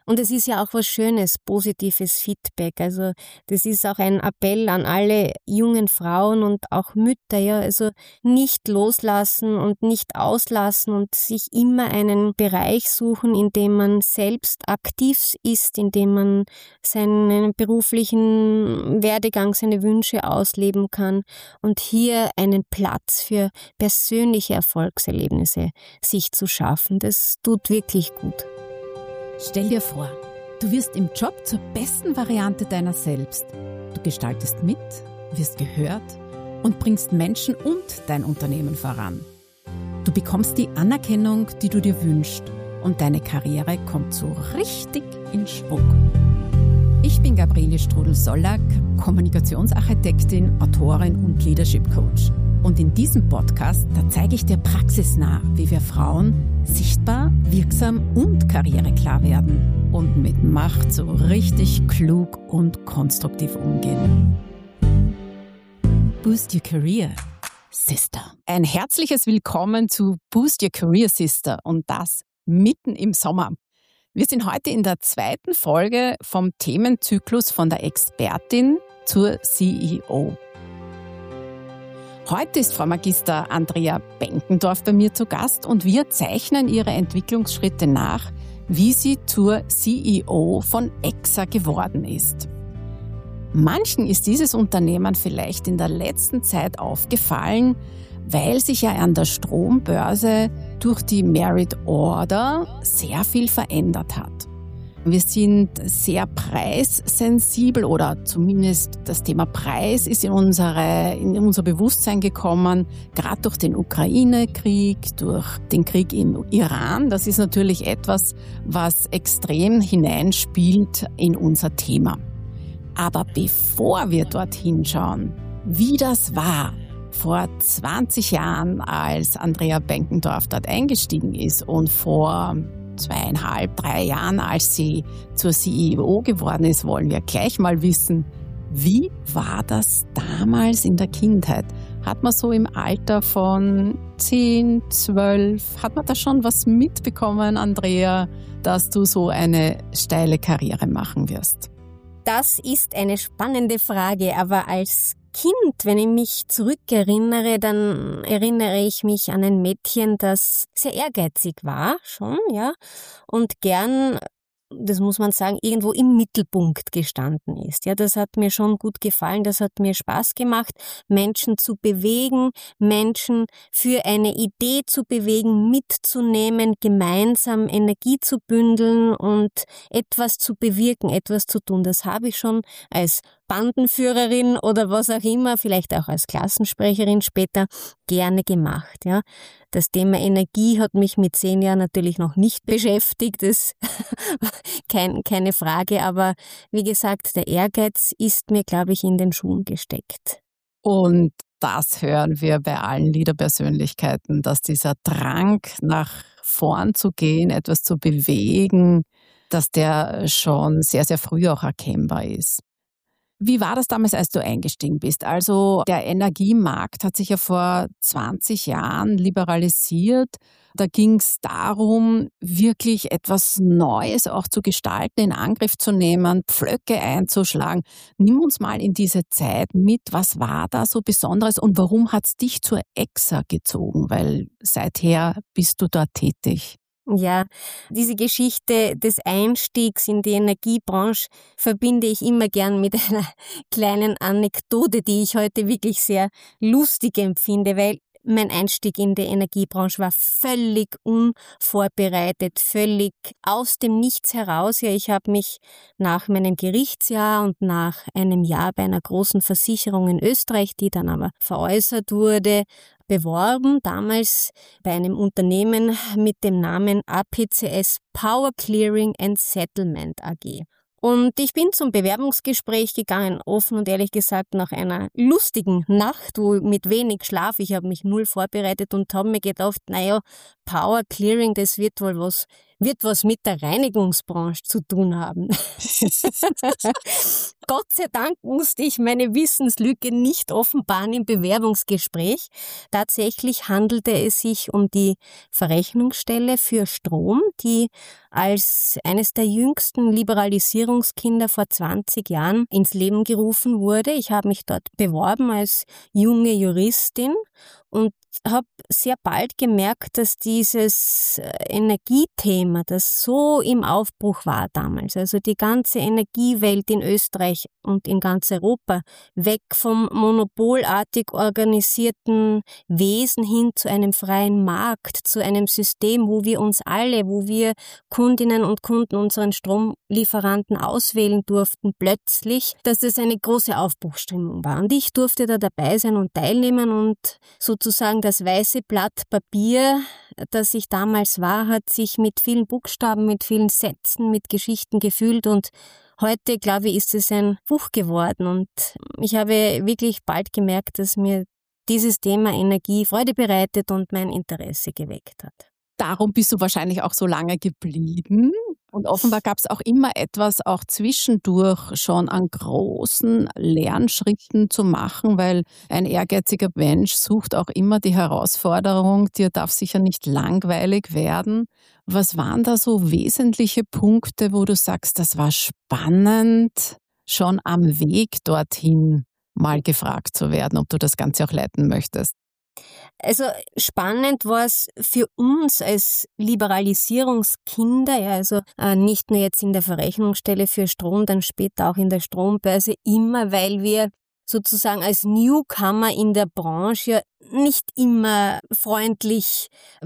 Und es ist ja auch was Schönes, positives Feedback. Also das ist auch ein Appell an alle jungen Frauen und auch Mütter, ja, also nicht loslassen und nicht auslassen und sich immer einen Bereich suchen, in dem man selbst aktiv ist, in dem man seinen beruflichen Werdegang, seine Wünsche ausleben kann und hier einen Platz für persönliche Erfolgserlebnisse sich zu schaffen. Das tut wirklich gut. Stell dir vor, du wirst im Job zur besten Variante deiner selbst. Du gestaltest mit, wirst gehört und bringst Menschen und dein Unternehmen voran. Du bekommst die Anerkennung, die du dir wünschst und deine Karriere kommt so richtig in Schwung. Ich bin Gabriele Strudel-Sollack, Kommunikationsarchitektin, Autorin und Leadership Coach. Und in diesem Podcast, da zeige ich dir praxisnah, wie wir Frauen sichtbar, wirksam und karriereklar werden und mit Macht so richtig klug und konstruktiv umgehen. Boost Your Career, Sister. Ein herzliches Willkommen zu Boost Your Career, Sister und das mitten im Sommer. Wir sind heute in der 2. Folge vom Themenzyklus von der Expertin zur CEO. Heute ist Frau Magister Andrea Benkendorf bei mir zu Gast und wir zeichnen ihre Entwicklungsschritte nach, wie sie zur CEO von EXA geworden ist. Manchen ist dieses Unternehmen vielleicht in der letzten Zeit aufgefallen, weil sich ja an der Strombörse durch die Merit Order sehr viel verändert hat. Wir sind sehr preissensibel oder zumindest das Thema Preis ist in unser Bewusstsein gekommen, gerade durch den Ukraine-Krieg, durch den Krieg in Iran. Das ist natürlich etwas, was extrem hineinspielt in unser Thema. Aber bevor wir dorthin schauen, wie das war, vor 20 Jahren, als Andrea Benkendorf dort eingestiegen ist und vor 2,5, 3 Jahren, als sie zur CEO geworden ist, wollen wir gleich mal wissen, wie war das damals in der Kindheit? Hat man so im Alter von 10, 12, hat man da schon was mitbekommen, Andrea, dass du so eine steile Karriere machen wirst? Das ist eine spannende Frage, aber als Kind, wenn ich mich zurückerinnere, dann erinnere ich mich an ein Mädchen, das sehr ehrgeizig war, schon, ja, und gern, das muss man sagen, irgendwo im Mittelpunkt gestanden ist. Ja, das hat mir schon gut gefallen, das hat mir Spaß gemacht, Menschen zu bewegen, Menschen für eine Idee zu bewegen, mitzunehmen, gemeinsam Energie zu bündeln und etwas zu bewirken, etwas zu tun. Das habe ich schon als Bandenführerin oder was auch immer, vielleicht auch als Klassensprecherin später gerne gemacht, ja. Das Thema Energie hat mich mit 10 Jahren natürlich noch nicht beschäftigt, das keine Frage, aber wie gesagt, der Ehrgeiz ist mir, glaube ich, in den Schuhen gesteckt. Und das hören wir bei allen Leaderpersönlichkeiten, dass dieser Drang nach vorn zu gehen, etwas zu bewegen, dass der schon sehr, sehr früh auch erkennbar ist. Wie war das damals, als du eingestiegen bist? Also der Energiemarkt hat sich ja vor 20 Jahren liberalisiert. Da ging es darum, wirklich etwas Neues auch zu gestalten, in Angriff zu nehmen, Pflöcke einzuschlagen. Nimm uns mal in diese Zeit mit. Was war da so Besonderes und warum hat es dich zur EXA gezogen? Weil seither bist du dort tätig. Ja, diese Geschichte des Einstiegs in die Energiebranche verbinde ich immer gern mit einer kleinen Anekdote, die ich heute wirklich sehr lustig empfinde, weil mein Einstieg in die Energiebranche war völlig unvorbereitet, völlig aus dem Nichts heraus. Ja, ich habe mich nach meinem Gerichtsjahr und nach einem Jahr bei einer großen Versicherung in Österreich, die dann aber veräußert wurde, beworben, damals bei einem Unternehmen mit dem Namen APCS Power Clearing and Settlement AG. Und ich bin zum Bewerbungsgespräch gegangen, offen und ehrlich gesagt nach einer lustigen Nacht, mit wenig Schlaf. Ich habe mich null vorbereitet und habe mir gedacht, naja, Power Clearing, das wird was mit der Reinigungsbranche zu tun haben. Gott sei Dank musste ich meine Wissenslücke nicht offenbaren im Bewerbungsgespräch. Tatsächlich handelte es sich um die Verrechnungsstelle für Strom, die als eines der jüngsten Liberalisierungskinder vor 20 Jahren ins Leben gerufen wurde. Ich habe mich dort beworben als junge Juristin und habe sehr bald gemerkt, dass dieses Energiethema, das so im Aufbruch war damals, also die ganze Energiewelt in Österreich und in ganz Europa, weg vom monopolartig organisierten Wesen hin zu einem freien Markt, zu einem System, wo wir Kundinnen und Kunden unseren Stromlieferanten auswählen durften, plötzlich, dass das eine große Aufbruchsstimmung war. Und ich durfte da dabei sein und teilnehmen und sozusagen das weiße Blatt Papier, das ich damals war, hat sich mit vielen Buchstaben, mit vielen Sätzen, mit Geschichten gefüllt und heute, glaube ich, ist es ein Buch geworden und ich habe wirklich bald gemerkt, dass mir dieses Thema Energie Freude bereitet und mein Interesse geweckt hat. Darum bist du wahrscheinlich auch so lange geblieben. Und offenbar gab es auch immer etwas auch zwischendurch schon an großen Lernschritten zu machen, weil ein ehrgeiziger Mensch sucht auch immer die Herausforderung, dir darf sicher nicht langweilig werden. Was waren da so wesentliche Punkte, wo du sagst, das war spannend, schon am Weg dorthin mal gefragt zu werden, ob du das Ganze auch leiten möchtest? Also spannend war es für uns als Liberalisierungskinder, ja, also nicht nur jetzt in der Verrechnungsstelle für Strom, dann später auch in der Strombörse, immer, weil wir sozusagen als Newcomer in der Branche ja nicht immer freundlich,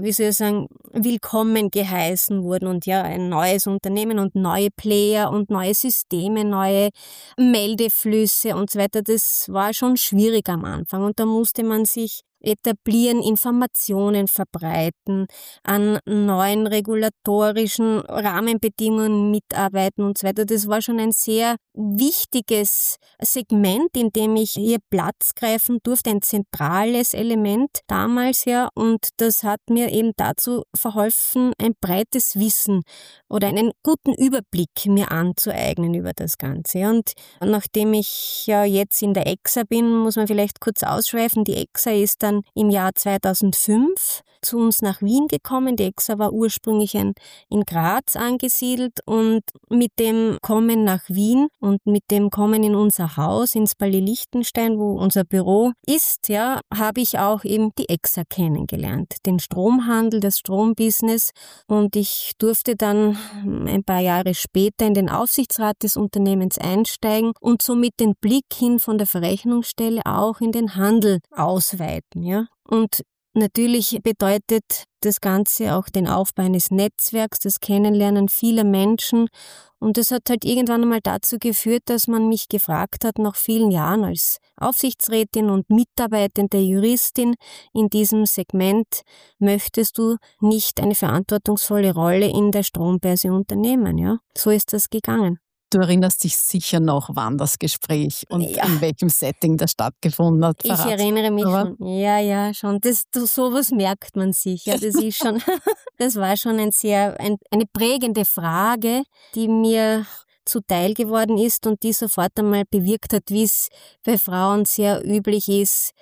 willkommen geheißen wurden und ja, ein neues Unternehmen und neue Player und neue Systeme, neue Meldeflüsse und so weiter, das war schon schwierig am Anfang und da musste man sich etablieren, Informationen verbreiten, an neuen regulatorischen Rahmenbedingungen mitarbeiten und so weiter. Das war schon ein sehr wichtiges Segment, in dem ich hier Platz greifen durfte, ein zentrales Element damals ja und das hat mir eben dazu verholfen, ein breites Wissen oder einen guten Überblick mir anzueignen über das Ganze. Und nachdem ich ja jetzt in der EXA bin, muss man vielleicht kurz ausschweifen. Die EXA ist dann im Jahr 2005 zu uns nach Wien gekommen. Die EXA war ursprünglich in Graz angesiedelt und mit dem Kommen nach Wien und mit dem Kommen in unser Haus, ins Palais Liechtenstein, wo unser Büro ist, ja, habe ich auch eben die EXA kennengelernt, den Stromhandel, das Strombusiness und ich durfte dann ein paar Jahre später in den Aufsichtsrat des Unternehmens einsteigen und somit den Blick hin von der Verrechnungsstelle auch in den Handel ausweiten, ja. Und natürlich bedeutet das Ganze auch den Aufbau eines Netzwerks, das Kennenlernen vieler Menschen und das hat halt irgendwann einmal dazu geführt, dass man mich gefragt hat, nach vielen Jahren als Aufsichtsrätin und mitarbeitende Juristin in diesem Segment, möchtest du nicht eine verantwortungsvolle Rolle in der Strombörse unternehmen, ja? So ist das gegangen. Du erinnerst dich sicher noch, wann das Gespräch und in welchem Setting das stattgefunden hat. Ich erinnere mich schon. Ja, schon. Sowas merkt man sich. Ja, das ist schon, das war schon eine prägende Frage, die mir zuteil geworden ist und die sofort einmal bewirkt hat, wie es bei Frauen sehr üblich ist.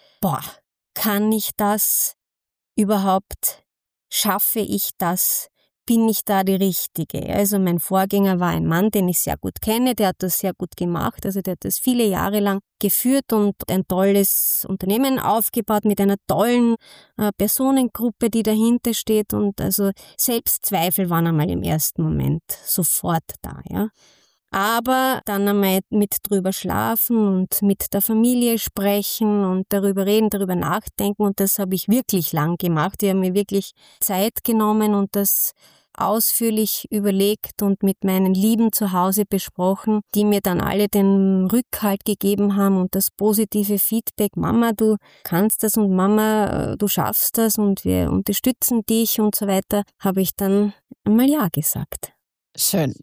Kann ich das überhaupt? Schaffe ich das? Bin ich da die Richtige? Also mein Vorgänger war ein Mann, den ich sehr gut kenne, der hat das sehr gut gemacht, also der hat das viele Jahre lang geführt und ein tolles Unternehmen aufgebaut mit einer tollen Personengruppe, die dahinter steht und also Selbstzweifel waren einmal im ersten Moment sofort da, ja. Aber dann einmal mit drüber schlafen und mit der Familie sprechen und darüber reden, darüber nachdenken und das habe ich wirklich lang gemacht. Ich habe mir wirklich Zeit genommen und das ausführlich überlegt und mit meinen Lieben zu Hause besprochen, die mir dann alle den Rückhalt gegeben haben und das positive Feedback, Mama, du kannst das und Mama, du schaffst das und wir unterstützen dich und so weiter, habe ich dann einmal Ja gesagt. Schön.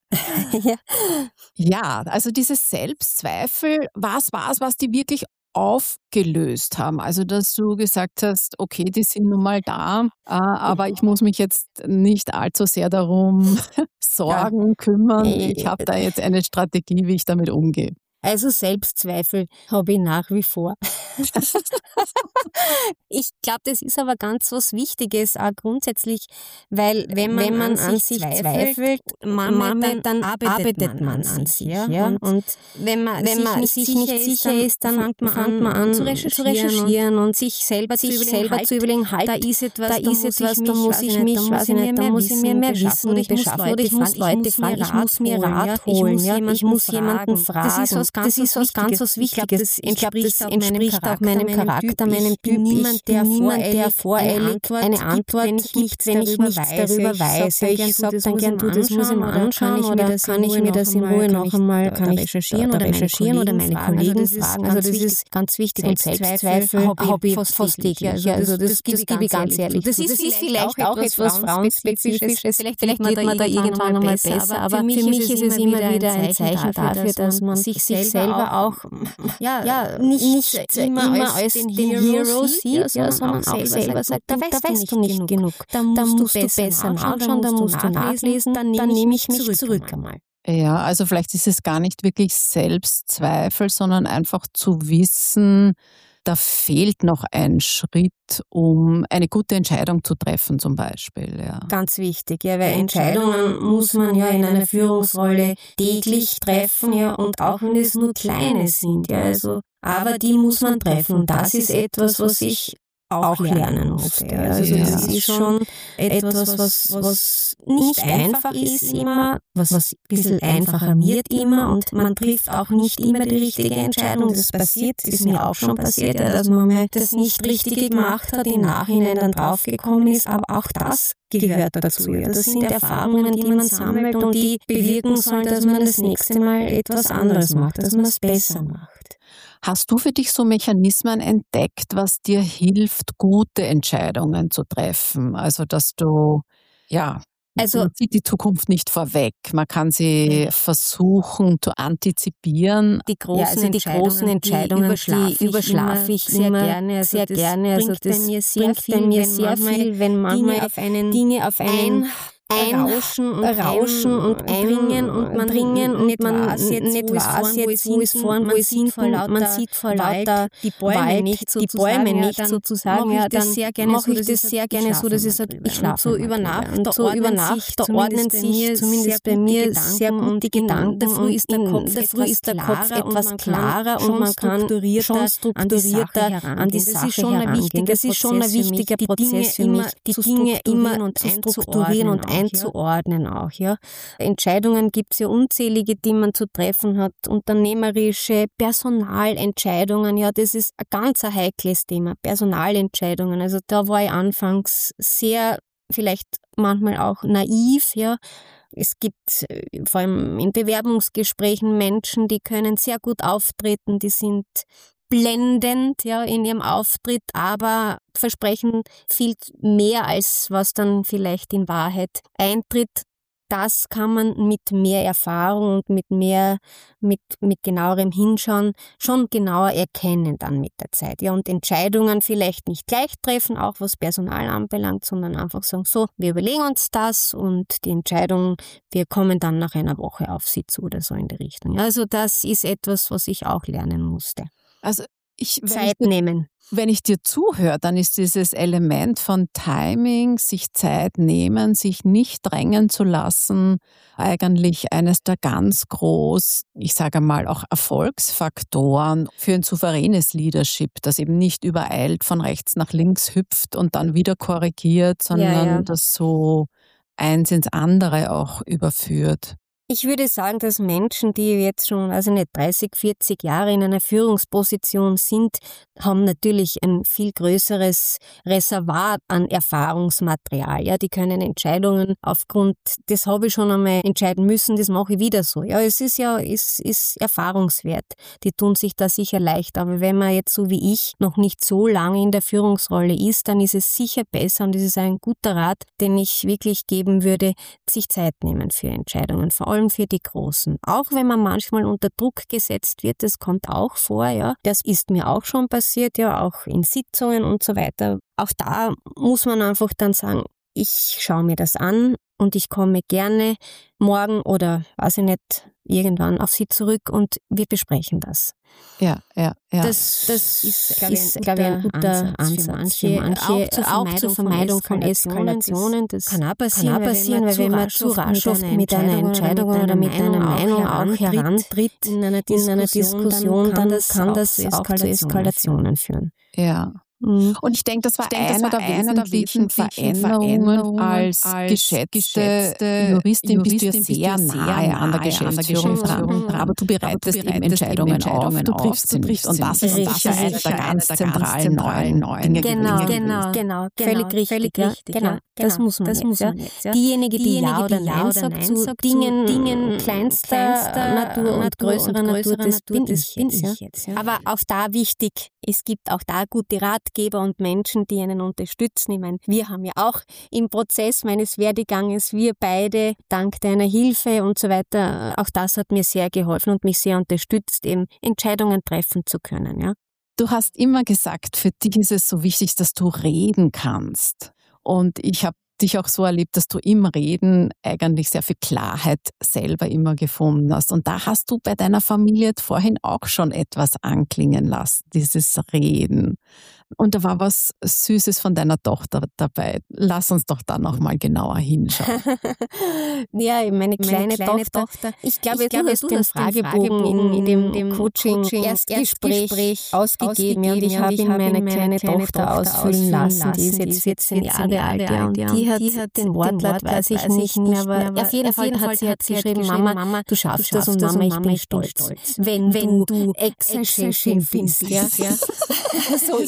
Ja, also diese Selbstzweifel, was die wirklich aufgelöst haben? Also, dass du gesagt hast, okay, die sind nun mal da, aber ich muss mich jetzt nicht allzu sehr darum sorgen, kümmern. Ich habe da jetzt eine Strategie, wie ich damit umgehe. Also Selbstzweifel habe ich nach wie vor. Ich glaube, das ist aber ganz was Wichtiges, auch grundsätzlich, weil wenn man an sich zweifelt, dann arbeitet man an sich. Ja? Und wenn man sich nicht sicher ist, dann fängt man an zu recherchieren und sich selber zu überlegen, halt, da ist etwas, da muss ich mir mehr Wissen beschaffen oder ich muss Leute fragen, ich muss mir Rat holen, ich muss jemanden fragen. Das ist was ganz Wichtiges. Das entspricht auch meinem Charakter, meinem Typ. Niemand, der voreilig eine Antwort gibt, wenn ich nichts darüber weiß. Ich sage dann gern, das muss ich mir anschauen oder kann ich mir das in Ruhe noch einmal recherchieren oder meine Kollegen fragen. Also das ist ganz wichtig. Und Selbstzweifel habe ich fast täglich. Also das gebe ich ganz ehrlich. Das ist vielleicht auch etwas Frauenspezifisches. Vielleicht wird man da irgendwann einmal besser. Aber für mich ist es immer wieder ein Zeichen dafür, dass man sich selber auch nicht immer als den Hero sieht, sondern auch selber sagt, da weißt du nicht genug. Da musst du besser nachschauen, da musst du nachlesen, dann nehme ich mich zurück einmal. Ja, also vielleicht ist es gar nicht wirklich Selbstzweifel, sondern einfach zu wissen, da fehlt noch ein Schritt, um eine gute Entscheidung zu treffen zum Beispiel. Ja. Ganz wichtig, ja, weil Entscheidungen muss man ja in einer Führungsrolle täglich treffen, ja, und auch wenn es nur kleine sind, ja, also, aber die muss man treffen und das ist etwas, was ich auch lernen musste. Ja. Also das ist schon etwas, was nicht einfach ist immer, was ein bisschen einfacher wird immer und man trifft auch nicht immer die richtige Entscheidung. Das ist mir auch schon passiert, ja, dass man mal das nicht Richtige gemacht hat, im Nachhinein dann draufgekommen ist, aber auch das gehört dazu. Ja. Das sind Erfahrungen, die man sammelt und die bewirken sollen, dass man das nächste Mal etwas anderes macht, dass man es besser macht. Hast du für dich so Mechanismen entdeckt, was dir hilft, gute Entscheidungen zu treffen? Also, dass du, man sieht die Zukunft nicht vorweg. Man kann sie versuchen zu antizipieren. Die großen Entscheidungen, die überschlafe ich sehr gerne. Also das bringt bei mir sehr viel, wenn manchmal Dinge auf einen Rauschen und dringen und man nicht weiß, wo es vorn, wo es hinkommt. Man sieht vor lauter die Bäume nicht sozusagen. Ja, dann mache ich das sehr gerne so, dass ich sage, ich schlafe so über Nacht. Da ordnen sich zumindest bei mir sehr gut die Gedanken. Dafür ist der Kopf etwas klarer und man kann schon strukturierter an die Sache herangehen. Das ist schon ein wichtiger Prozess für mich, die Dinge immer zu strukturieren und einzuordnen auch, ja. Entscheidungen gibt es ja unzählige, die man zu treffen hat. Unternehmerische Personalentscheidungen, ja, das ist ein ganz heikles Thema. Personalentscheidungen, also da war ich anfangs sehr, vielleicht manchmal auch naiv, ja. Es gibt vor allem in Bewerbungsgesprächen Menschen, die können sehr gut auftreten, die sind blendend, ja, in ihrem Auftritt, aber versprechen viel mehr, als was dann vielleicht in Wahrheit eintritt. Das kann man mit mehr Erfahrung und mit genauerem Hinschauen schon genauer erkennen dann mit der Zeit. Ja, und Entscheidungen vielleicht nicht gleich treffen, auch was Personal anbelangt, sondern einfach sagen, so, wir überlegen uns das und die Entscheidung, wir kommen dann nach einer Woche auf Sie zu oder so in die Richtung. Also das ist etwas, was ich auch lernen musste. Also nehmen. Wenn ich dir zuhöre, dann ist dieses Element von Timing, sich Zeit nehmen, sich nicht drängen zu lassen, eigentlich eines der ganz groß, ich sage mal auch Erfolgsfaktoren für ein souveränes Leadership, das eben nicht übereilt von rechts nach links hüpft und dann wieder korrigiert, sondern das so eins ins andere auch überführt. Ich würde sagen, dass Menschen, die jetzt schon, 30, 40 Jahre in einer Führungsposition sind, haben natürlich ein viel größeres Reservoir an Erfahrungsmaterial. Ja, die können Entscheidungen aufgrund, das habe ich schon einmal entscheiden müssen, das mache ich wieder so. Ja, es ist Erfahrungswert. Die tun sich da sicher leicht. Aber wenn man jetzt so wie ich noch nicht so lange in der Führungsrolle ist, dann ist es sicher besser und das ist ein guter Rat, den ich wirklich geben würde, sich Zeit nehmen für Entscheidungen. Vor allem für die Großen. Auch wenn man manchmal unter Druck gesetzt wird, das kommt auch vor, ja. Das ist mir auch schon passiert, ja, auch in Sitzungen und so weiter. Auch da muss man einfach dann sagen, ich schaue mir das an, und ich komme gerne morgen oder, weiß ich nicht, irgendwann auf Sie zurück und wir besprechen das. Ja. Das ist, glaube ich, ein guter Ansatz für manche. Auch zur Vermeidung von Eskalationen. Das kann auch passieren, weil wenn man zu rasch oft mit einer Entscheidung oder mit einer Meinung auch herantritt in einer Diskussion, dann kann das auch zu Eskalationen führen. Ja. Und ich denke, das war einer der wesentlichen Veränderungen als geschätzte Juristin. Bist du ja sehr nahe an der Geschäftsführung dran, aber du bereitest eben Entscheidungen auf, du triffst sie nicht. Und das ist einer der ganz zentralen neuen Dinge. Genau. Völlig richtig. Genau. Das muss man jetzt. Diejenige, die Ja oder Nein sagt zu Dingen kleinster Natur und größerer Natur, das bin ich jetzt. Aber auch da wichtig, es gibt auch da gute Ratgeber und Menschen, die einen unterstützen. Ich meine, wir haben ja auch im Prozess meines Werdeganges, wir beide, dank deiner Hilfe und so weiter, auch das hat mir sehr geholfen und mich sehr unterstützt, eben Entscheidungen treffen zu können. Ja. Du hast immer gesagt, für dich ist es so wichtig, dass du reden kannst. Und ich habe dich auch so erlebt, dass du im Reden eigentlich sehr viel Klarheit selber immer gefunden hast. Und da hast du bei deiner Familie vorhin auch schon etwas anklingen lassen, dieses Reden. Und da war was Süßes von deiner Tochter dabei. Lass uns doch da nochmal genauer hinschauen. Ja, meine kleine Tochter. Ich glaube, du hast den Fragebogen in dem Coaching-Erstgespräch ausgegeben. Und ich habe ihn meine kleine Tochter ausfüllen lassen. Die ist jetzt 14 Jahre alt. Und die hat den Wortlaut, weiß ich nicht mehr, aber auf jeden Fall hat sie geschrieben, Mama, du schaffst das und Mama, ich bin stolz. Wenn du Ex-Chefin bist. So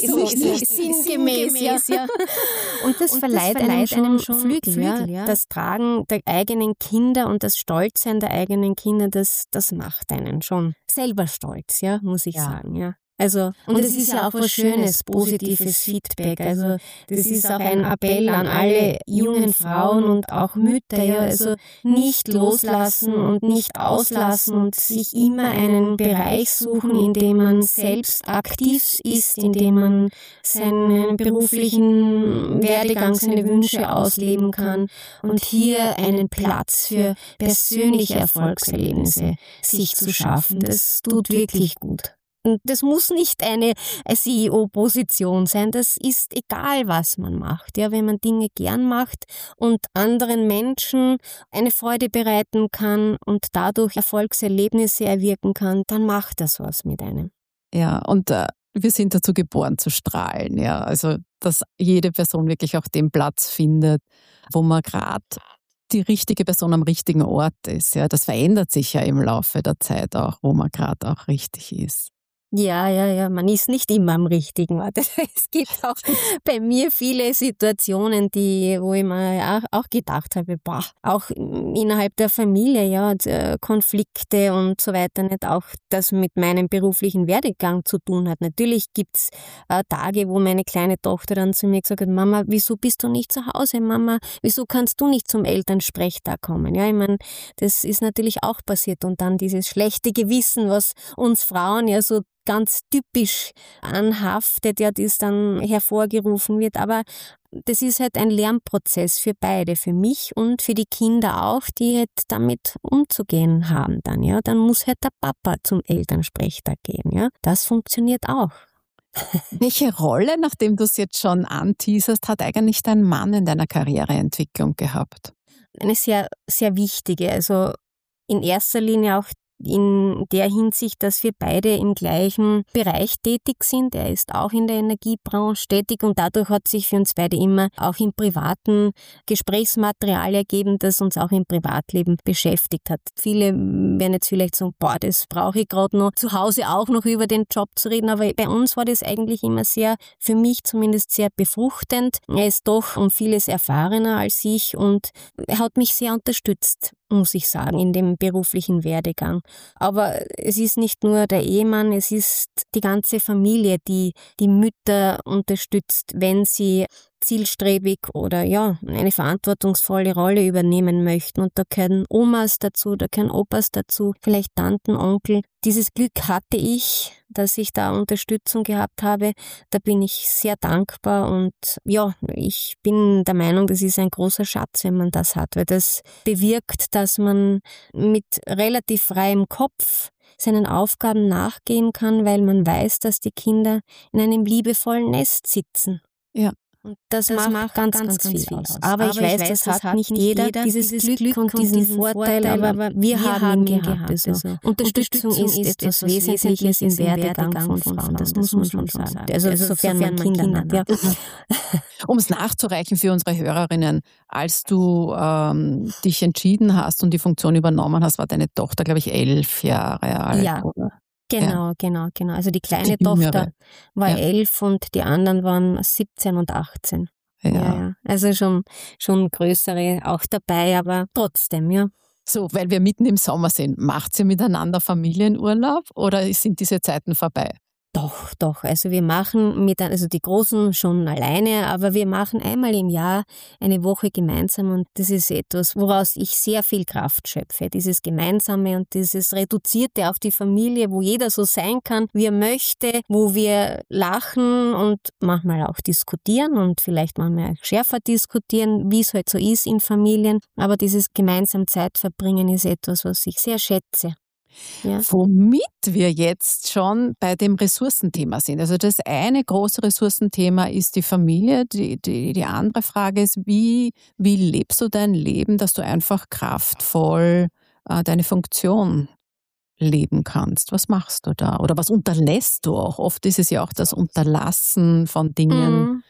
sinngemäß, ja. Und das verleiht einem schon Flügel. Ja. Das Tragen der eigenen Kinder und das Stolzsein der eigenen Kinder, das macht einen schon selber stolz, ja, muss ich sagen, ja. Also, und das ist ja auch was Schönes, positives Feedback. Also, das ist auch ein Appell an alle jungen Frauen und auch Mütter, ja. Also, nicht loslassen und nicht auslassen und sich immer einen Bereich suchen, in dem man selbst aktiv ist, in dem man seinen beruflichen Werdegang, seine Wünsche ausleben kann und hier einen Platz für persönliche Erfolgserlebnisse sich zu schaffen. Das tut wirklich gut. Und das muss nicht eine CEO-Position sein, das ist egal, was man macht. Ja, wenn man Dinge gern macht und anderen Menschen eine Freude bereiten kann und dadurch Erfolgserlebnisse erwirken kann, dann macht das was mit einem. Ja, und wir sind dazu geboren zu strahlen. Ja, also dass jede Person wirklich auch den Platz findet, wo man gerade die richtige Person am richtigen Ort ist. Ja, das verändert sich ja im Laufe der Zeit auch, wo man gerade auch richtig ist. Ja, man ist nicht immer am richtigen Ort. Es gibt auch bei mir viele Situationen, wo ich mir auch gedacht habe, auch innerhalb der Familie, ja, Konflikte und so weiter, nicht auch das mit meinem beruflichen Werdegang zu tun hat. Natürlich gibt's Tage, wo meine kleine Tochter dann zu mir gesagt hat, Mama, wieso bist du nicht zu Hause, Mama? Wieso kannst du nicht zum Elternsprechtag kommen? Ja, ich meine, das ist natürlich auch passiert und dann dieses schlechte Gewissen, was uns Frauen ja so ganz typisch anhaftet, ja, das dann hervorgerufen wird. Aber das ist halt ein Lernprozess für beide, für mich und für die Kinder auch, die halt damit umzugehen haben dann, ja. Dann muss halt der Papa zum Elternsprechtag gehen, ja. Das funktioniert auch. Welche Rolle, nachdem du es jetzt schon anteaserst, hat eigentlich dein Mann in deiner Karriereentwicklung gehabt? Eine sehr, sehr wichtige, also in erster Linie auch in der Hinsicht, dass wir beide im gleichen Bereich tätig sind. Er ist auch in der Energiebranche tätig und dadurch hat sich für uns beide immer auch im privaten Gesprächsmaterial ergeben, das uns auch im Privatleben beschäftigt hat. Viele werden jetzt vielleicht sagen, das brauche ich gerade noch, zu Hause auch noch über den Job zu reden, aber bei uns war das eigentlich immer sehr, für mich zumindest sehr befruchtend. Er ist doch um vieles erfahrener als ich und er hat mich sehr unterstützt, muss ich sagen, in dem beruflichen Werdegang. Aber es ist nicht nur der Ehemann, es ist die ganze Familie, die die Mütter unterstützt, wenn sie zielstrebig oder eine verantwortungsvolle Rolle übernehmen möchten. Und da gehören Omas dazu, da gehören Opas dazu, vielleicht Tanten, Onkel. Dieses Glück hatte ich, dass ich da Unterstützung gehabt habe. Da bin ich sehr dankbar und ich bin der Meinung, das ist ein großer Schatz, wenn man das hat, weil das bewirkt, dass man mit relativ freiem Kopf seinen Aufgaben nachgehen kann, weil man weiß, dass die Kinder in einem liebevollen Nest sitzen. Ja. Und das macht ganz viel aus. Aber ich weiß, das hat nicht jeder, dieses Glück und diesen Vorteil, aber wir haben ihn gehabt. Also Unterstützung ist etwas Wesentliches im Werdegang von Frauen, das muss man schon sagen. Also sofern man Kinder hat. Ja. Um es nachzureichen für unsere Hörerinnen, als du dich entschieden hast und die Funktion übernommen hast, war deine Tochter, glaube ich, 11 Jahre alt. Ja. Oder? Genau. Also die kleine Tochter war 11 und die anderen waren 17 und 18. Ja. Also schon größere auch dabei, aber trotzdem, ja. So, weil wir mitten im Sommer sind, macht ihr miteinander Familienurlaub oder sind diese Zeiten vorbei? Doch. Also wir machen die Großen schon alleine, aber wir machen einmal im Jahr eine Woche gemeinsam und das ist etwas, woraus ich sehr viel Kraft schöpfe. Dieses Gemeinsame und dieses Reduzierte auf die Familie, wo jeder so sein kann, wie er möchte, wo wir lachen und manchmal auch diskutieren und vielleicht manchmal schärfer diskutieren, wie es halt so ist in Familien. Aber dieses gemeinsam Zeit verbringen ist etwas, was ich sehr schätze. Ja. Womit wir jetzt schon bei dem Ressourcenthema sind. Also das eine große Ressourcenthema ist die Familie. Die andere Frage ist, wie lebst du dein Leben, dass du einfach kraftvoll deine Funktion leben kannst? Was machst du da? Oder was unterlässt du auch? Oft ist es ja auch das Unterlassen von Dingen,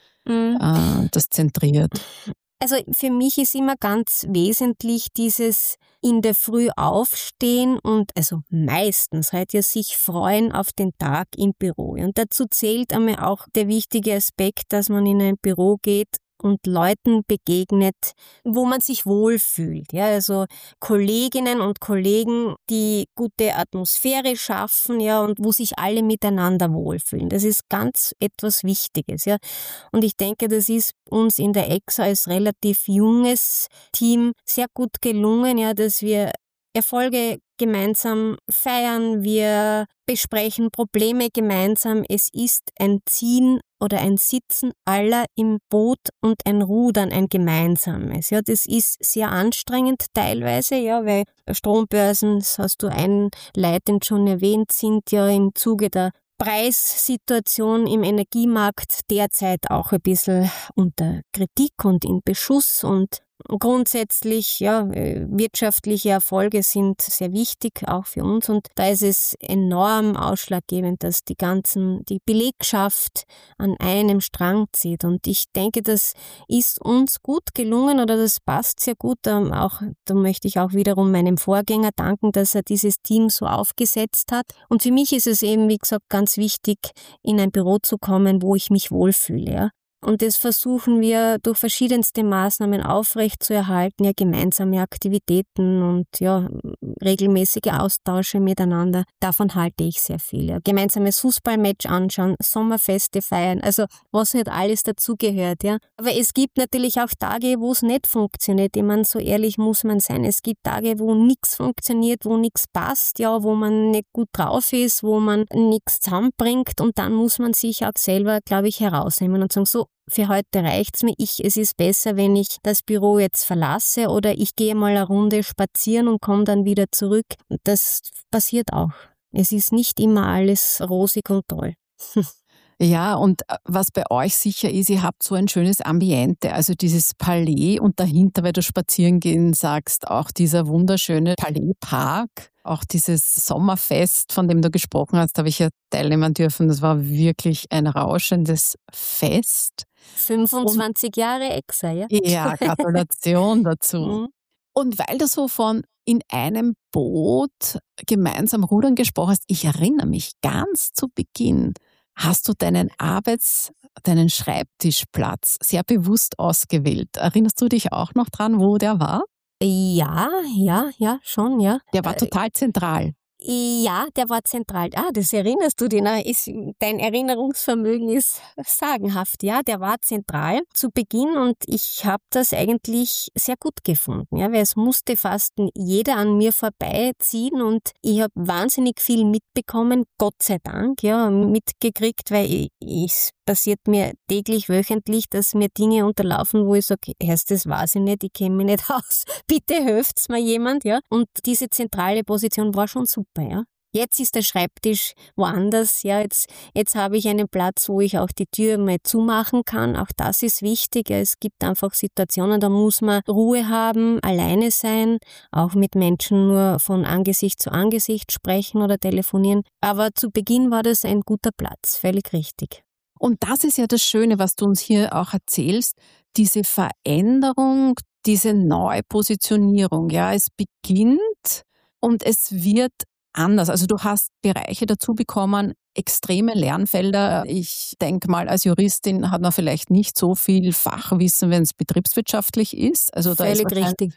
das zentriert. Also für mich ist immer ganz wesentlich dieses in der Früh aufstehen und also meistens halt ja sich freuen auf den Tag im Büro. Und dazu zählt einmal auch der wichtige Aspekt, dass man in ein Büro geht und Leuten begegnet, wo man sich wohlfühlt. Ja, also Kolleginnen und Kollegen, die gute Atmosphäre schaffen, ja, und wo sich alle miteinander wohlfühlen. Das ist ganz etwas Wichtiges, ja. Und ich denke, das ist uns in der EXA als relativ junges Team sehr gut gelungen, ja, dass wir Erfolge gemeinsam feiern, wir besprechen Probleme gemeinsam. Es ist ein Ziehen oder ein Sitzen aller im Boot und ein Rudern, ein gemeinsames. Ja, das ist sehr anstrengend teilweise, ja, weil Strombörsen, das hast du einleitend schon erwähnt, sind ja im Zuge der Preissituation im Energiemarkt derzeit auch ein bisschen unter Kritik und in Beschuss und grundsätzlich, ja, wirtschaftliche Erfolge sind sehr wichtig, auch für uns. Und da ist es enorm ausschlaggebend, dass die Belegschaft an einem Strang zieht. Und ich denke, das ist uns gut gelungen oder das passt sehr gut. Da möchte ich auch wiederum meinem Vorgänger danken, dass er dieses Team so aufgesetzt hat. Und für mich ist es eben, wie gesagt, ganz wichtig, in ein Büro zu kommen, wo ich mich wohlfühle, ja. Und das versuchen wir durch verschiedenste Maßnahmen aufrechtzuerhalten, ja, gemeinsame Aktivitäten und ja, regelmäßige Austausche miteinander. Davon halte ich sehr viel. Ja. Gemeinsames Fußballmatch anschauen, Sommerfeste feiern, also was halt alles dazugehört. Ja. Aber es gibt natürlich auch Tage, wo es nicht funktioniert. Ich meine, so ehrlich muss man sein. Es gibt Tage, wo nichts funktioniert, wo nichts passt, ja, wo man nicht gut drauf ist, wo man nichts zusammenbringt und dann muss man sich auch selber, glaube ich, herausnehmen und sagen, so, für heute reicht's mir. Es ist besser, wenn ich das Büro jetzt verlasse oder ich gehe mal eine Runde spazieren und komme dann wieder zurück. Das passiert auch. Es ist nicht immer alles rosig und toll. Ja, und was bei euch sicher ist, ihr habt so ein schönes Ambiente, also dieses Palais und dahinter, weil du spazieren gehen sagst, auch dieser wunderschöne Palais-Park, auch dieses Sommerfest, von dem du gesprochen hast, habe ich ja teilnehmen dürfen. Das war wirklich ein rauschendes Fest. 25 Jahre EXA, ja? Ja, Gratulation dazu. Und weil du so von in einem Boot gemeinsam rudern gesprochen hast, ich erinnere mich ganz zu Beginn, hast du deinen Schreibtischplatz sehr bewusst ausgewählt. Erinnerst du dich auch noch dran, wo der war? Ja, schon, ja. Der war total zentral. Ja, der war zentral. Das erinnerst du dich. Dein Erinnerungsvermögen ist sagenhaft. Ja, der war zentral zu Beginn und ich habe das eigentlich sehr gut gefunden. Ja, weil es musste fast jeder an mir vorbeiziehen und ich habe wahnsinnig viel mitbekommen, Gott sei Dank, ja, mitgekriegt, weil es passiert mir täglich, wöchentlich, dass mir Dinge unterlaufen, wo ich sage, das weiß ich nicht, ich kenne mich nicht aus. Bitte helft's mir jemand, ja. Und diese zentrale Position war schon super. Ja. Jetzt ist der Schreibtisch woanders. Ja, jetzt habe ich einen Platz, wo ich auch die Tür mal zumachen kann. Auch das ist wichtig. Ja. Es gibt einfach Situationen, da muss man Ruhe haben, alleine sein, auch mit Menschen nur von Angesicht zu Angesicht sprechen oder telefonieren. Aber zu Beginn war das ein guter Platz, völlig richtig. Und das ist ja das Schöne, was du uns hier auch erzählst, diese Veränderung, diese Neupositionierung. Ja, es beginnt und es wird anders. Also du hast Bereiche dazu bekommen, extreme Lernfelder. Ich denke mal, als Juristin hat man vielleicht nicht so viel Fachwissen, wenn es betriebswirtschaftlich ist. Also da ist Völlig richtig.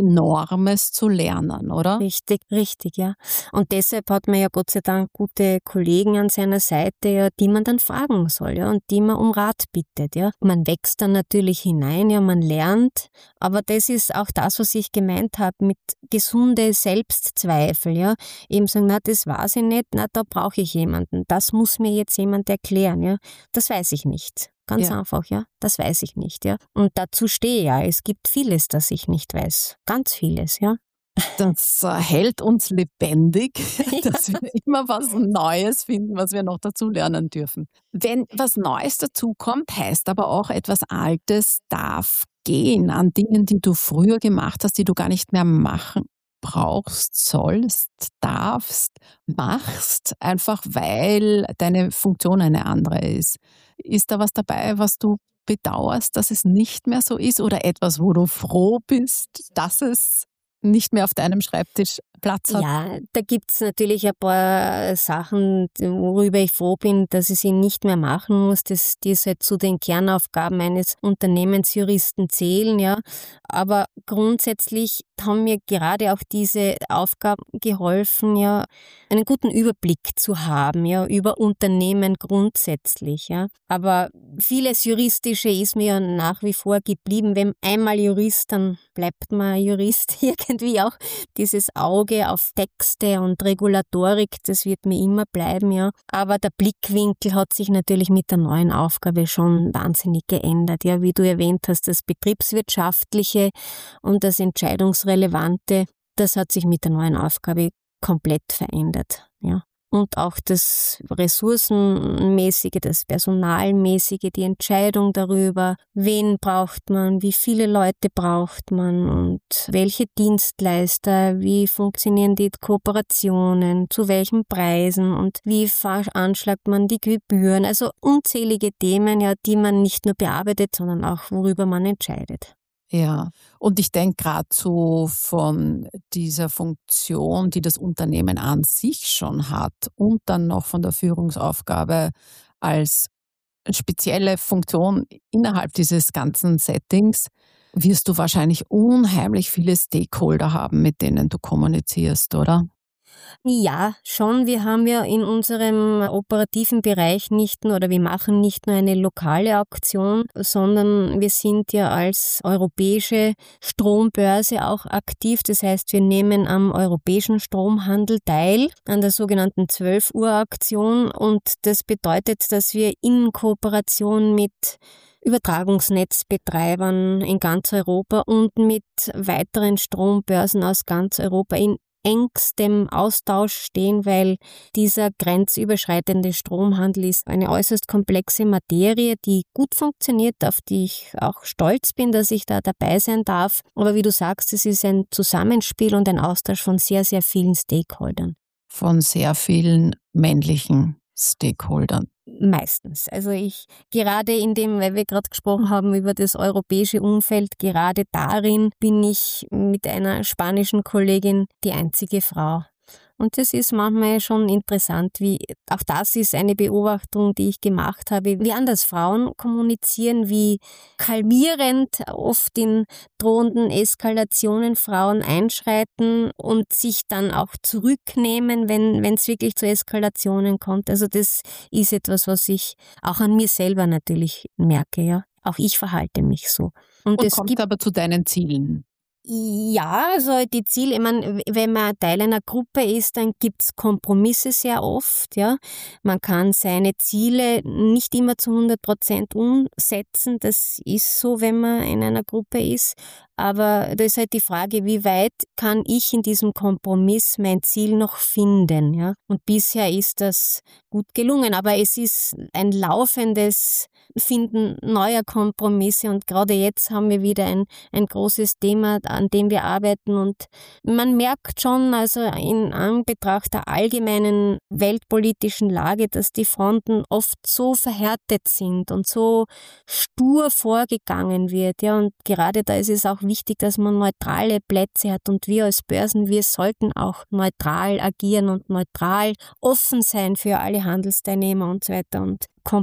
Enormes zu lernen, oder? Richtig, ja. Und deshalb hat man ja Gott sei Dank gute Kollegen an seiner Seite, ja, die man dann fragen soll, ja, und die man um Rat bittet, ja. Man wächst dann natürlich hinein, ja, man lernt, aber das ist auch das, was ich gemeint habe mit gesunde Selbstzweifel, ja. Eben sagen, das weiß ich nicht, da brauche ich jemanden. Das muss mir jetzt jemand erklären, ja. Das weiß ich nicht. Ganz einfach, ja. Das weiß ich nicht, ja. Und dazu stehe ich ja. Es gibt vieles, das ich nicht weiß. Ganz vieles, ja. Das hält uns lebendig, dass wir immer was Neues finden, was wir noch dazu lernen dürfen. Wenn was Neues dazukommt, heißt aber auch, etwas Altes darf gehen an Dingen, die du früher gemacht hast, die du gar nicht mehr machen brauchst, sollst, darfst, machst, einfach weil deine Funktion eine andere ist. Ist da was dabei, was du bedauerst, dass es nicht mehr so ist oder etwas, wo du froh bist, dass es nicht mehr auf deinem Schreibtisch Platz hat? Ja, da gibt's natürlich ein paar Sachen, worüber ich froh bin, dass ich sie nicht mehr machen muss, die halt zu den Kernaufgaben eines Unternehmensjuristen zählen, ja. Aber grundsätzlich haben mir gerade auch diese Aufgaben geholfen, ja, einen guten Überblick zu haben, ja, über Unternehmen grundsätzlich, ja. Aber vieles Juristische ist mir ja nach wie vor geblieben. Wenn einmal Jurist, dann bleibt man Jurist irgendwie auch. Dieses Auge auf Texte und Regulatorik, das wird mir immer bleiben, ja. Aber der Blickwinkel hat sich natürlich mit der neuen Aufgabe schon wahnsinnig geändert, ja. Wie du erwähnt hast, das Betriebswirtschaftliche und das Entscheidungsrelevante, das hat sich mit der neuen Aufgabe komplett verändert, ja. Und auch das Ressourcenmäßige, das Personalmäßige, die Entscheidung darüber, wen braucht man, wie viele Leute braucht man und welche Dienstleister, wie funktionieren die Kooperationen, zu welchen Preisen und wie veranschlagt man die Gebühren. Also unzählige Themen, ja, die man nicht nur bearbeitet, sondern auch worüber man entscheidet. Ja, und ich denke gerade so von dieser Funktion, die das Unternehmen an sich schon hat und dann noch von der Führungsaufgabe als spezielle Funktion innerhalb dieses ganzen Settings, wirst du wahrscheinlich unheimlich viele Stakeholder haben, mit denen du kommunizierst, oder? Ja, schon. Wir haben ja in unserem operativen Bereich nicht nur, oder wir machen nicht nur eine lokale Auktion, sondern wir sind ja als europäische Strombörse auch aktiv. Das heißt, wir nehmen am europäischen Stromhandel teil, an der sogenannten 12-Uhr-Aktion. Und das bedeutet, dass wir in Kooperation mit Übertragungsnetzbetreibern in ganz Europa und mit weiteren Strombörsen aus ganz Europa in engstem Austausch stehen, weil dieser grenzüberschreitende Stromhandel ist eine äußerst komplexe Materie, die gut funktioniert, auf die ich auch stolz bin, dass ich da dabei sein darf. Aber wie du sagst, es ist ein Zusammenspiel und ein Austausch von sehr, sehr vielen Stakeholdern. Von sehr vielen männlichen Stakeholdern. Meistens. Also gerade in dem, weil wir gerade gesprochen haben über das europäische Umfeld, gerade darin bin ich mit einer spanischen Kollegin die einzige Frau. Und das ist manchmal schon interessant, wie auch das ist eine Beobachtung, die ich gemacht habe, wie anders Frauen kommunizieren, wie kalmierend oft in drohenden Eskalationen Frauen einschreiten und sich dann auch zurücknehmen, wenn es wirklich zu Eskalationen kommt. Also das ist etwas, was ich auch an mir selber natürlich merke, ja. Auch ich verhalte mich so. Und es kommt gibt aber zu deinen Zielen. Ja, also die Ziele, ich meine, wenn man Teil einer Gruppe ist, dann gibt's Kompromisse sehr oft, ja. Man kann seine Ziele nicht immer zu 100% umsetzen, das ist so, wenn man in einer Gruppe ist. Aber da ist halt die Frage, wie weit kann ich in diesem Kompromiss mein Ziel noch finden, ja. Und bisher ist das gut gelungen, aber es ist ein laufendes Finden neuer Kompromisse und gerade jetzt haben wir wieder ein großes Thema, an dem wir arbeiten und man merkt schon, also in Anbetracht der allgemeinen weltpolitischen Lage, dass die Fronten oft so verhärtet sind und so stur vorgegangen wird, ja, und gerade da ist es auch wichtig, dass man neutrale Plätze hat und wir als Börsen, wir sollten auch neutral agieren und neutral offen sein für alle Handelsteilnehmer und so weiter und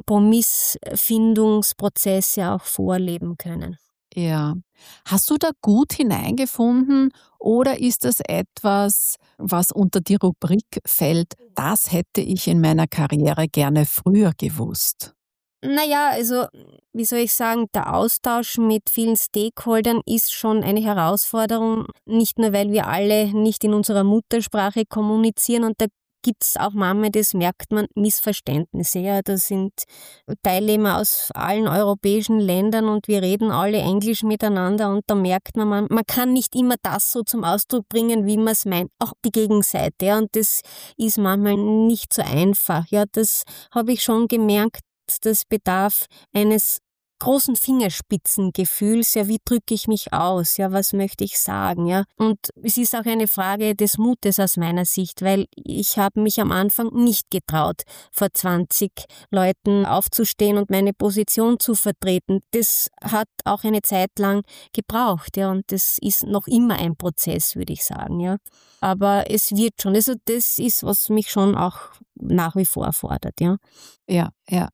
Kompromissfindungsprozesse auch vorleben können. Ja. Hast du da gut hineingefunden oder ist das etwas, was unter die Rubrik fällt, das hätte ich in meiner Karriere gerne früher gewusst? Naja, also wie soll ich sagen, der Austausch mit vielen Stakeholdern ist schon eine Herausforderung, nicht nur, weil wir alle nicht in unserer Muttersprache kommunizieren und da gibt's auch manchmal, das merkt man, Missverständnisse. Ja, da sind Teilnehmer aus allen europäischen Ländern und wir reden alle Englisch miteinander und da merkt man kann nicht immer das so zum Ausdruck bringen, wie man es meint, auch die Gegenseite. Ja, und das ist manchmal nicht so einfach. Ja, das habe ich schon gemerkt, das bedarf eines großen Fingerspitzengefühls, ja, wie drücke ich mich aus, ja, was möchte ich sagen, ja. Und es ist auch eine Frage des Mutes aus meiner Sicht, weil ich habe mich am Anfang nicht getraut, vor 20 Leuten aufzustehen und meine Position zu vertreten. Das hat auch eine Zeit lang gebraucht, ja, und das ist noch immer ein Prozess, würde ich sagen, ja. Aber es wird schon, also das ist, was mich schon auch nach wie vor fordert, ja. Ja.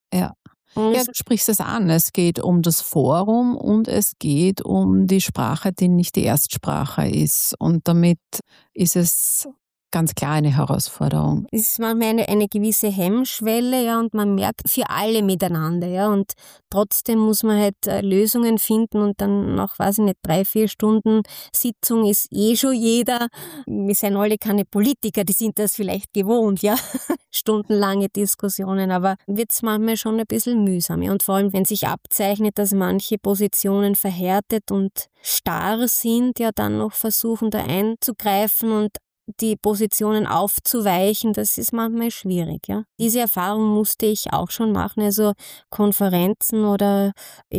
Ja, du sprichst es an. Es geht um das Forum und es geht um die Sprache, die nicht die Erstsprache ist. Und damit ist es ganz klar eine Herausforderung. Es ist manchmal eine gewisse Hemmschwelle, ja, und man merkt für alle miteinander, ja, und trotzdem muss man halt Lösungen finden und dann nach, 3-4 Stunden Sitzung ist schon jeder, wir sind alle keine Politiker, die sind das vielleicht gewohnt, ja, stundenlange Diskussionen, aber wird's manchmal schon ein bisschen mühsam, ja, und vor allem, wenn sich abzeichnet, dass manche Positionen verhärtet und starr sind, ja, dann noch versuchen, da einzugreifen und die Positionen aufzuweichen, das ist manchmal schwierig, ja. Diese Erfahrung musste ich auch schon machen, also Konferenzen oder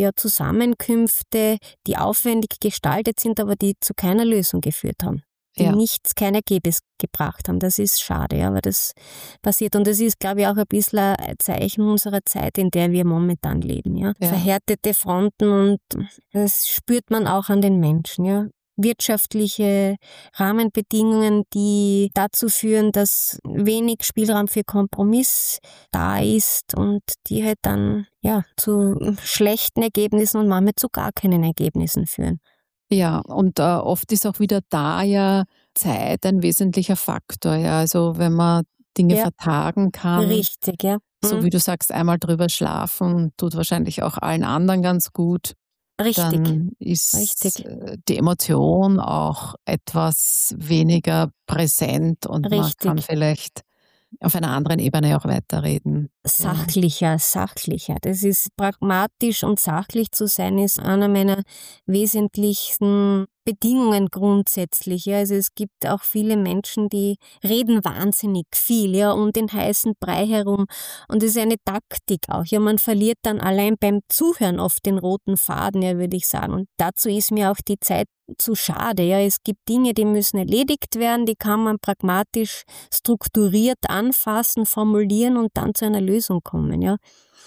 Zusammenkünfte, die aufwendig gestaltet sind, aber die zu keiner Lösung geführt haben, die kein Ergebnis gebracht haben. Das ist schade, ja, aber das passiert und das ist, glaube ich, auch ein bisschen ein Zeichen unserer Zeit, in der wir momentan leben, ja. Verhärtete Fronten und das spürt man auch an den Menschen, ja. Wirtschaftliche Rahmenbedingungen, die dazu führen, dass wenig Spielraum für Kompromiss da ist und die halt dann zu schlechten Ergebnissen und manchmal zu gar keinen Ergebnissen führen. Ja, und oft ist auch wieder da ja Zeit ein wesentlicher Faktor. Ja, also wenn man Dinge vertagen kann. Richtig, ja. So wie du sagst, einmal drüber schlafen, tut wahrscheinlich auch allen anderen ganz gut. Richtig. Dann ist die Emotion auch etwas weniger präsent und man kann vielleicht auf einer anderen Ebene auch weiterreden. Sachlicher. Das ist pragmatisch und sachlich zu sein, ist einer meiner wesentlichsten Bedingungen grundsätzlich. Ja. Also es gibt auch viele Menschen, die reden wahnsinnig viel, ja, um den heißen Brei herum. Und es ist eine Taktik auch. Ja, man verliert dann allein beim Zuhören oft den roten Faden, ja, würde ich sagen. Und dazu ist mir auch die Zeit zu schade. Ja. Es gibt Dinge, die müssen erledigt werden, die kann man pragmatisch strukturiert anfassen, formulieren und dann zu einer Lösung kommen. Ja.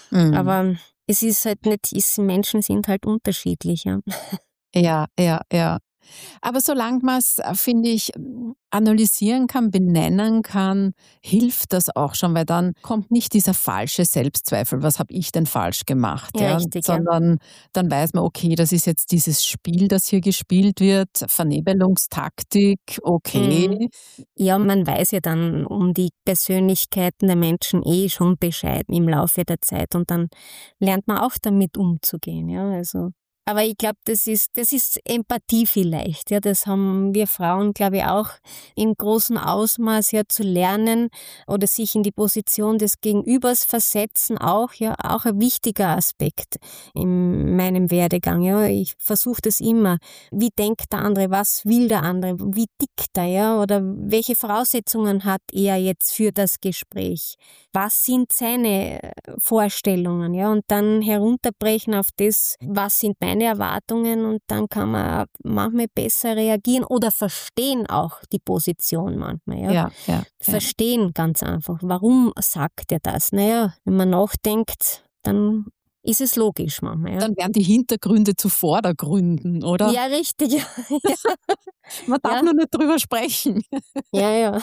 Aber es ist halt nicht, Menschen sind halt unterschiedlich. Ja. Ja. Aber solange man es, finde ich, analysieren kann, benennen kann, hilft das auch schon, weil dann kommt nicht dieser falsche Selbstzweifel, was habe ich denn falsch gemacht, Ja, richtig, ja. sondern dann weiß man, okay, das ist jetzt dieses Spiel, das hier gespielt wird, Vernebelungstaktik, okay. Ja, man weiß ja dann um die Persönlichkeiten der Menschen schon Bescheid im Laufe der Zeit und dann lernt man auch damit umzugehen, ja, also. Aber ich glaube, das ist Empathie vielleicht, ja, das haben wir Frauen, glaube ich, auch in großem Ausmaß ja zu lernen oder sich in die Position des Gegenübers versetzen auch, ja, auch ein wichtiger Aspekt in meinem Werdegang, ja. Ich versuche das immer. Wie denkt der andere? Was will der andere? Wie tickt er, ja? Oder welche Voraussetzungen hat er jetzt für das Gespräch? Was sind seine Vorstellungen, ja? Und dann herunterbrechen auf das, was sind meine Erwartungen, und dann kann man manchmal besser reagieren oder verstehen auch die Position manchmal, ja? Ja. Verstehen ganz einfach. Warum sagt er das? Naja, wenn man nachdenkt, dann ist es logisch manchmal, ja? Dann werden die Hintergründe zu Vordergründen, oder? Ja, richtig. Ja. Man darf Ja. nur nicht drüber sprechen. Ja.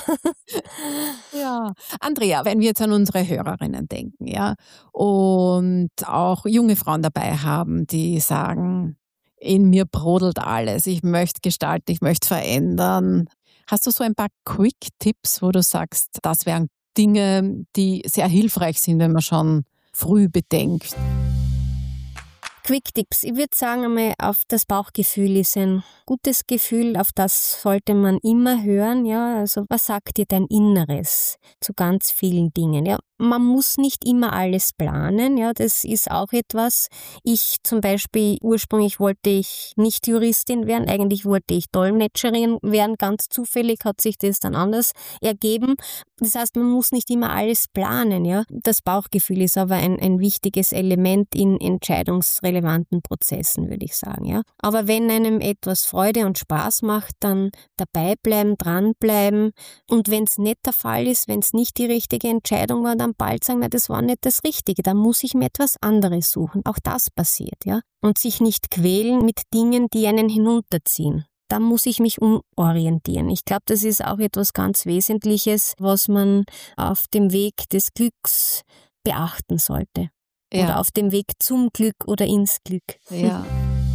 Ja, Andrea, wenn wir jetzt an unsere Hörerinnen denken, ja, und auch junge Frauen dabei haben, die sagen, in mir brodelt alles, ich möchte gestalten, ich möchte verändern. Hast du so ein paar Quick-Tipps, wo du sagst, das wären Dinge, die sehr hilfreich sind, wenn man schon früh bedenkt? Quick-Tipps. Ich würde sagen, einmal auf das Bauchgefühl ist ein gutes Gefühl, auf das sollte man immer hören, ja. Also, was sagt dir dein Inneres zu ganz vielen Dingen, ja. Man muss nicht immer alles planen, ja, das ist auch etwas. Ich zum Beispiel, ursprünglich wollte ich nicht Juristin werden, eigentlich wollte ich Dolmetscherin werden, ganz zufällig hat sich das dann anders ergeben. Das heißt, man muss nicht immer alles planen, ja. Das Bauchgefühl ist aber ein wichtiges Element in entscheidungsrelevanten Prozessen, würde ich sagen, ja. Aber wenn einem etwas Freude und Spaß macht, dann dabei bleiben, dranbleiben, und wenn es nicht der Fall ist, wenn es nicht die richtige Entscheidung war, dann bald sagen, na, das war nicht das Richtige, dann muss ich mir etwas anderes suchen. Auch das passiert, ja. Und sich nicht quälen mit Dingen, die einen hinunterziehen. Da muss ich mich umorientieren. Ich glaube, das ist auch etwas ganz Wesentliches, was man auf dem Weg des Glücks beachten sollte. Ja. Oder auf dem Weg zum Glück oder ins Glück. Ja.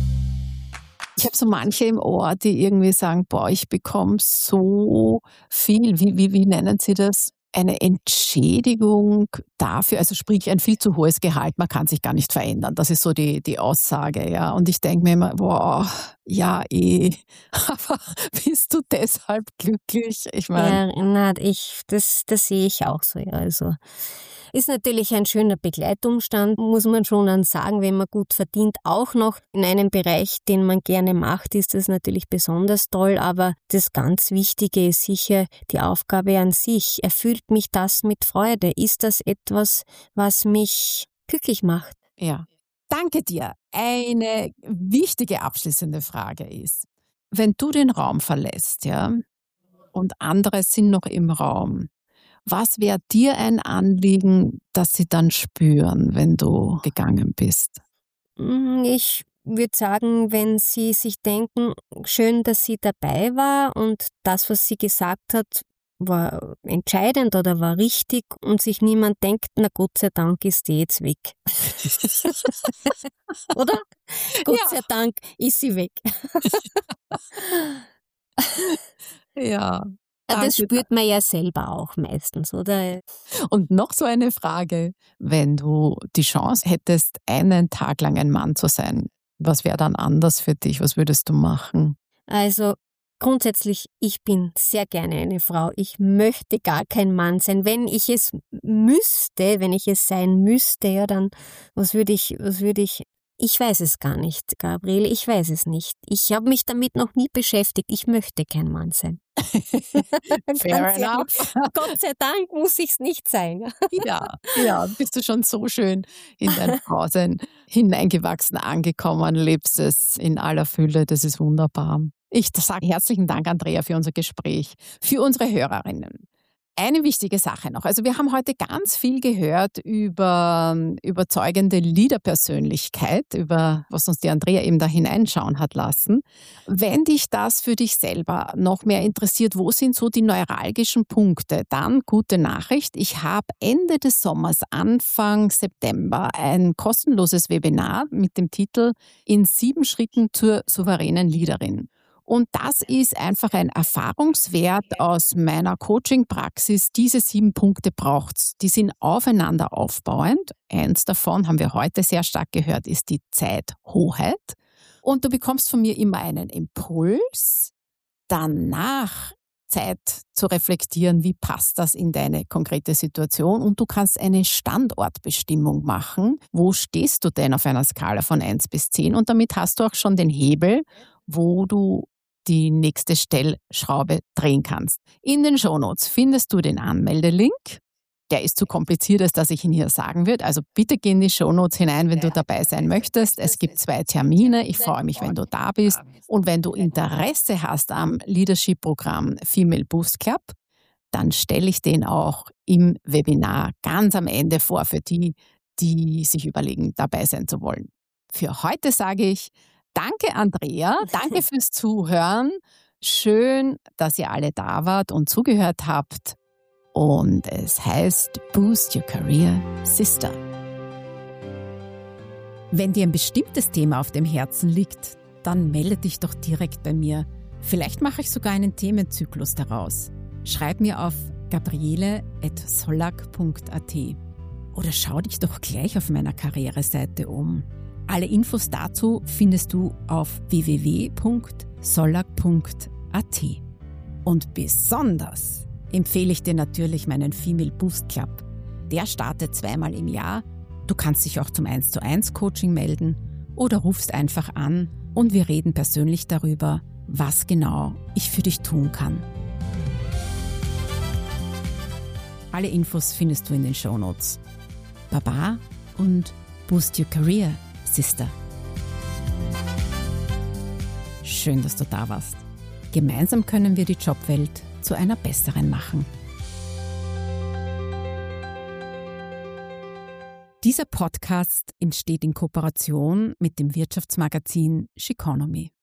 Ich habe so manche im Ohr, die irgendwie sagen, boah, ich bekomme so viel, wie nennen Sie das? Eine Entschädigung dafür, also sprich ein viel zu hohes Gehalt, man kann sich gar nicht verändern. Das ist so die Aussage, ja. Und ich denke mir immer, boah, ja aber bist du deshalb glücklich? Ich meine, Ja, das sehe ich auch so, ja. Also ist natürlich ein schöner Begleitumstand, muss man schon dann sagen, wenn man gut verdient. Auch noch in einem Bereich, den man gerne macht, ist das natürlich besonders toll. Aber das ganz Wichtige ist sicher die Aufgabe an sich. Erfüllt mich das mit Freude? Ist das etwas, was mich glücklich macht? ja. Danke dir. Eine wichtige abschließende Frage ist, wenn du den Raum verlässt, ja, und andere sind noch im Raum, was wäre dir ein Anliegen, das sie dann spüren, wenn du gegangen bist? Ich würde sagen, wenn Sie sich denken, schön, dass sie dabei war und das, was sie gesagt hat, war entscheidend oder war richtig, und sich niemand denkt, na Gott sei Dank ist die jetzt weg. Oder? Gott sei Dank ist sie weg. Ja, Das danke. spürt man ja selber auch meistens, oder? Und noch so eine Frage, wenn du die Chance hättest, einen Tag lang ein Mann zu sein, was wäre dann anders für dich? Was würdest du machen? Also grundsätzlich, ich bin sehr gerne eine Frau. Ich möchte gar kein Mann sein. Wenn ich es müsste, wenn ich es sein müsste, ja, dann was würde ich. Ich weiß es gar nicht, Gabriele, ich weiß es nicht. Ich habe mich damit noch nie beschäftigt. Ich möchte kein Mann sein. Fair Ganz ehrlich, enough. Gott sei Dank muss ich es nicht sein. Ja, bist du schon so schön in dein Frausein hineingewachsen, angekommen, lebst es in aller Fülle, das ist wunderbar. Ich sage herzlichen Dank, Andrea, für unser Gespräch, für unsere Hörerinnen. Eine wichtige Sache noch. Also wir haben heute ganz viel gehört über überzeugende Leaderpersönlichkeit, über was uns die Andrea eben da hineinschauen hat lassen. Wenn dich das für dich selber noch mehr interessiert, wo sind so die neuralgischen Punkte? Dann gute Nachricht. Ich habe Ende des Sommers, Anfang September ein kostenloses Webinar mit dem Titel In 7 Schritten zur souveränen Leaderin. Und das ist einfach ein Erfahrungswert aus meiner Coaching-Praxis. Diese 7 Punkte braucht's. Die sind aufeinander aufbauend. Eins davon, haben wir heute sehr stark gehört, ist die Zeithoheit. Und du bekommst von mir immer einen Impuls, danach Zeit zu reflektieren, wie passt das in deine konkrete Situation. Und du kannst eine Standortbestimmung machen. Wo stehst du denn auf einer Skala von 1 bis 10? Und damit hast du auch schon den Hebel, wo du die nächste Stellschraube drehen kannst. In den Shownotes findest du den Anmeldelink. Der ist zu kompliziert, als dass ich ihn hier sagen würde. Also bitte geh in die Shownotes hinein, wenn du dabei sein möchtest. Es gibt 2 Termine. Ich freue mich, wenn du da bist. Und wenn du Interesse hast am Leadership-Programm Female Boost Club, dann stelle ich den auch im Webinar ganz am Ende vor, für die, die sich überlegen, dabei sein zu wollen. Für heute sage ich, danke, Andrea. Danke fürs Zuhören. Schön, dass ihr alle da wart und zugehört habt. Und es heißt Boost Your Career, Sister. Wenn dir ein bestimmtes Thema auf dem Herzen liegt, dann melde dich doch direkt bei mir. Vielleicht mache ich sogar einen Themenzyklus daraus. Schreib mir auf gabriele@sollack.at oder schau dich doch gleich auf meiner Karriereseite um. Alle Infos dazu findest du auf www.sollack.at. Und besonders empfehle ich dir natürlich meinen Female Boost Club. Der startet 2-mal im Jahr. Du kannst dich auch zum 1:1 Coaching melden oder rufst einfach an und wir reden persönlich darüber, was genau ich für dich tun kann. Alle Infos findest du in den Shownotes. Baba und Boost Your Career, Sister. Schön, dass du da warst. Gemeinsam können wir die Jobwelt zu einer besseren machen. Dieser Podcast entsteht in Kooperation mit dem Wirtschaftsmagazin Sheconomy.